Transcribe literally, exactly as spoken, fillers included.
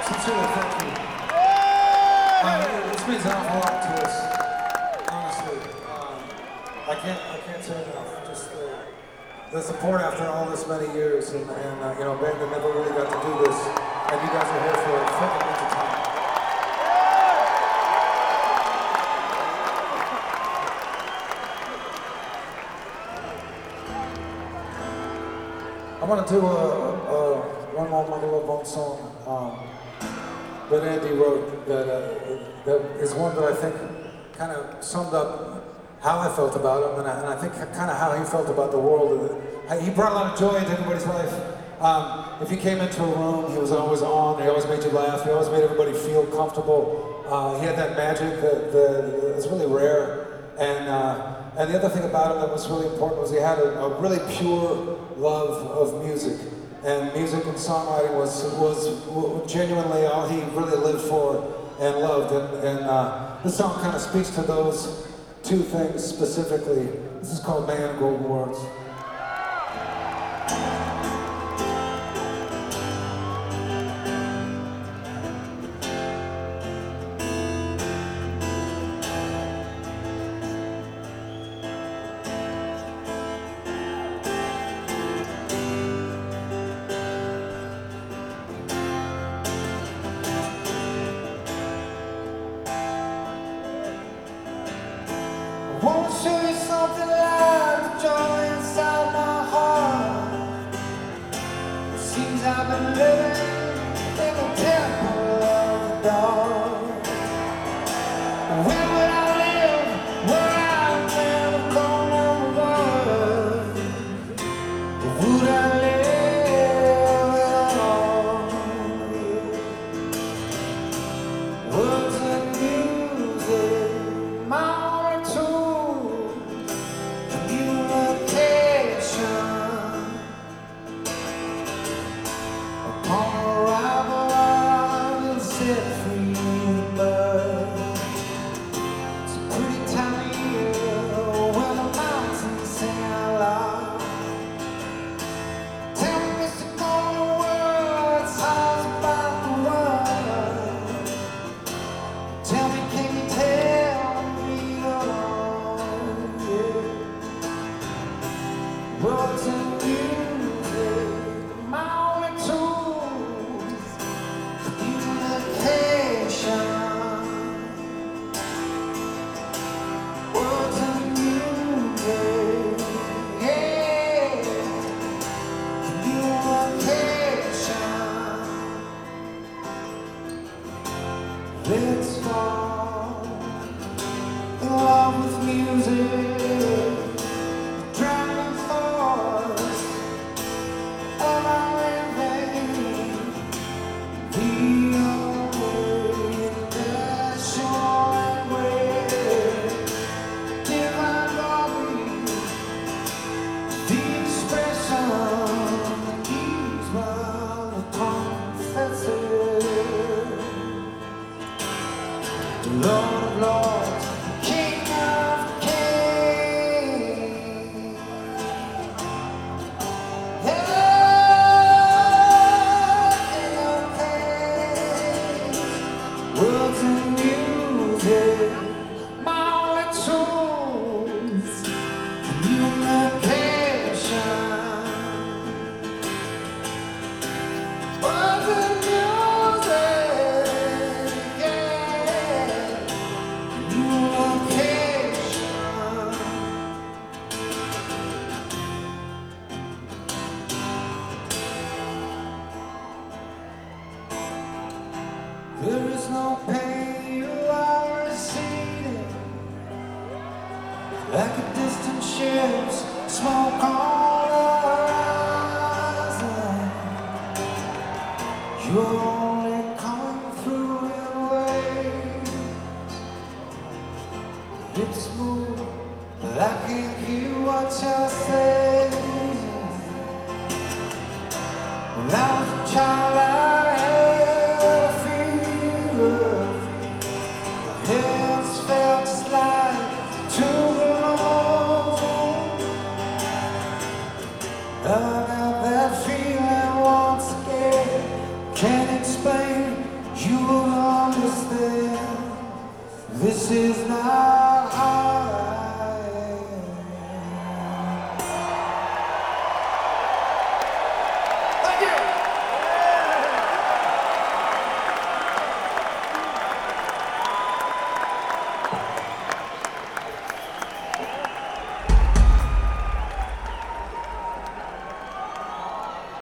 Sincerely, thank you. Uh, this means an awful lot to us, honestly. Um, I can't, I can't say enough. Just the, the support after all this many years, and, and uh, you know, a band that never really got to do this, and you guys are here for a freaking bunch of time. I want to do a, a one more Michael Love song um, that Andy wrote that uh, that is one that I think kind of summed up how I felt about him, and I, and I think kind of how he felt about the world. He brought a lot of joy into everybody's life. Um, if he came into a room, he was always on. He always made you laugh. He always made everybody feel comfortable. Uh, he had that magic that, that is really rare. And uh, and the other thing about him that was really important was he had a, a really pure love of music. And music and songwriting was was genuinely all he really lived for and loved. And, and uh, this song kind of speaks to those two things specifically. This is called Man Golden Words. I wanna show you something like the joy inside my heart. It seems I've been living in the temple of the dark. Where would I live? Where I've never gone over. Would I live at all? Words and music, my words and music, my only tools, communication. Words and music, yeah, communication. Let's fall in love with music. Lord of Lords, King of Kings. Yeah, King of Kings. Words and music, my only tools, communication. Words and there is no pain you are receding, like a distant ship's smoke on the horizon. You're only coming through in waves. It's smooth, but I can't hear what you're saying. When I was a child, I had a fever. My hands felt just like two balloons. I got that feeling once again. Can't explain is not